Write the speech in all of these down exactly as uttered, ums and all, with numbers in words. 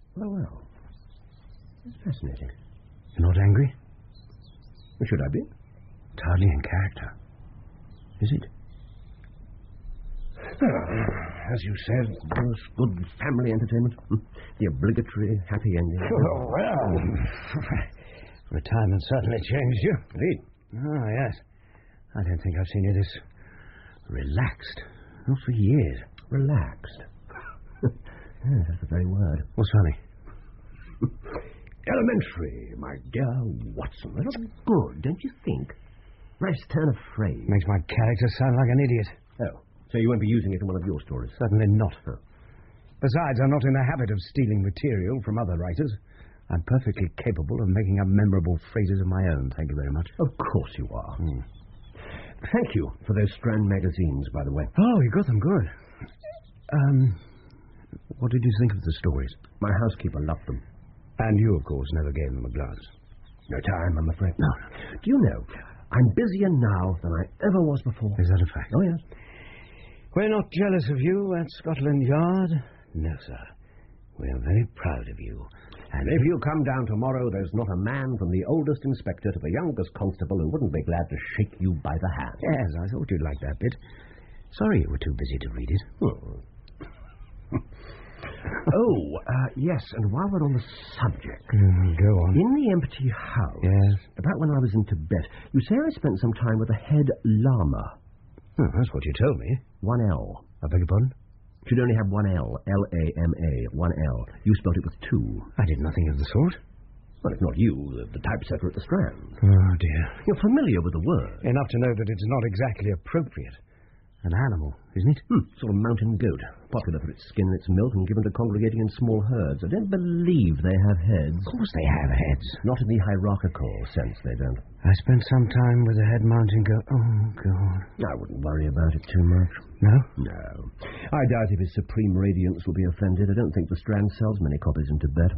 Oh, well. It's fascinating. You're not angry? Should I be? It's hardly in character. Is it? Ah, as you said, it was good family entertainment. The obligatory happy ending. Oh, well. Retirement certainly changed you. Indeed. Oh, yes. I don't think I've seen you this relaxed. Not for years. Relaxed. Yes, that's the very word. What's funny? Elementary, my dear Watson. That's good, don't you think? Nice turn of phrase. Makes my character sound like an idiot. Oh, so you won't be using it in one of your stories? Certainly not. Huh. Besides, I'm not in the habit of stealing material from other writers. I'm perfectly capable of making up memorable phrases of my own, thank you very much. Of course you are. Hmm. Thank you for those Strand magazines, by the way. Oh, you got them good. Um, what did you think of the stories? My housekeeper loved them. And you, of course, never gave them a glance. No time, I'm afraid. No. Do you know, I'm busier now than I ever was before. Is that a fact? Oh, yes. We're not jealous of you at Scotland Yard. No, sir. We are very proud of you. And if you come down tomorrow, there's not a man from the oldest inspector to the youngest constable who wouldn't be glad to shake you by the hand. Yes, I thought you'd like that bit. Sorry you were too busy to read it. Hmm. oh, uh, yes, and while we're on the subject... Mm, go on. In the empty house... Yes? About when I was in Tibet, you say I spent some time with a head lama. Oh, that's what you told me. One L. I beg your pardon? Should only have one L. L A M A. One L. You spelled it with two. I did nothing of the sort. Well, it's not you, the, the typesetter at the Strand. Oh, dear. You're familiar with the word. Enough to know that it's not exactly appropriate. An animal, isn't it? Hmm, sort of mountain goat. Popular for its skin and its milk and given to congregating in small herds. I don't believe they have heads. Of course they have heads. Not in the hierarchical sense, they don't. I spent some time with a head mountain goat. Oh, God. I wouldn't worry about it too much. No? No. I doubt if His Supreme Radiance will be offended. I don't think the Strand sells many copies in Tibet.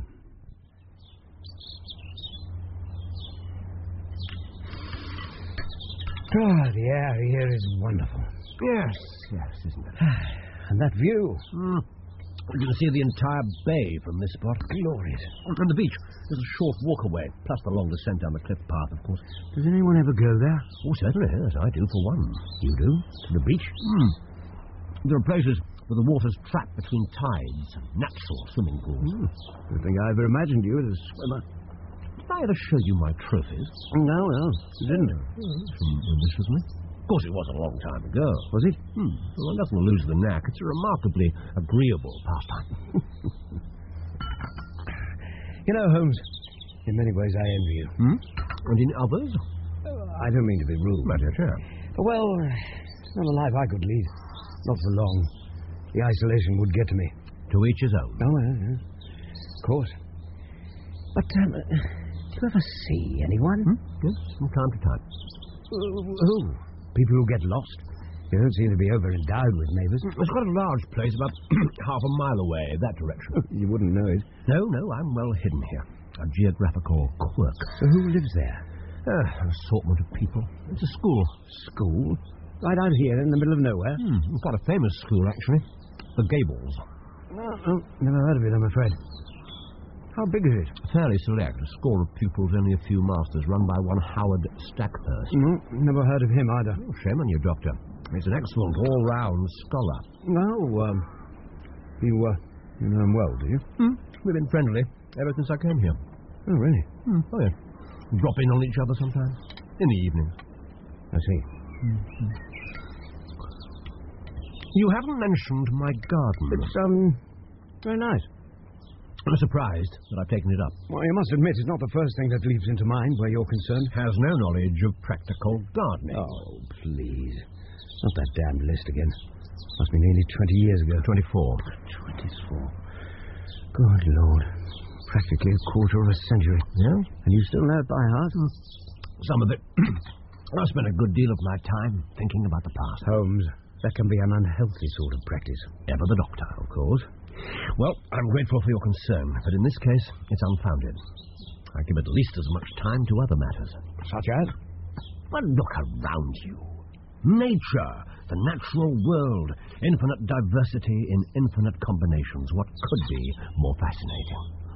Oh, the air here is wonderful. Yes, yes, isn't it? And that view. Mm. You can see the entire bay from this spot. Glorious. And the beach. There's a short walk away, plus the long descent down the cliff path, of course. Does anyone ever go there? Oh, certainly, yes, I do, for one. You do? To the beach? Mm. There are places where the water's trapped between tides, natural swimming pools. Mm. I think I ever imagined you as a swimmer. Did I ever show you my trophies? No, no, you didn't. From this with me? Of course, it was a long time ago. Was it? Hmm. Well, one doesn't lose the knack. It's a remarkably agreeable pastime. You know, Holmes, in many ways I envy you. Hmm? And in others? Uh, I don't mean to be rude. My dear chap. Well, it's not a life I could lead. Not for long. The isolation would get to me. To each his own. Oh, yes, yes. Of course. But, um, uh, do you ever see anyone? Hmm? Yes, from time to time. Uh, who? People who get lost? You don't seem to be over-endowed with neighbours. It's got a large place about half a mile away, that direction. You wouldn't know it. No, no, I'm well hidden here. A geographical quirk. So who lives there? Uh, an assortment of people. It's a school. School? Right out here in the middle of nowhere? Hmm, quite a famous school, actually. The Gables. Oh, oh, never heard of it, I'm afraid. How big is it? Fairly select. A score of pupils, only a few masters, run by one Howard Stackhurst. No, never heard of him either. Oh, shame on you, Doctor. He's an excellent all-round scholar. No, um, you, uh, you know him well, do you? Hmm. We've been friendly ever since I came here. Oh, really? Hmm. Oh, yeah. Drop in on each other sometimes. In the evening. I see. Mm-hmm. You haven't mentioned my garden. It's, um, very nice. I'm surprised that I've taken it up. Well, you must admit it's not the first thing that leaps into mind where you're concerned. Has no knowledge of practical gardening. Oh, please. Not that damned list again. Must be nearly twenty years ago. Twenty-four. Twenty-four. Good Lord. Practically a quarter of a century. Yeah? And you still know it by heart? Mm. Some of it. I spent a good deal of my time thinking about the past. Holmes, that can be an unhealthy sort of practice. Ever the doctor. Of course. Well, I'm grateful for your concern, but in this case, it's unfounded. I give at least as much time to other matters. Such as? Well, look around you. Nature, the natural world, infinite diversity in infinite combinations. What could be more fascinating?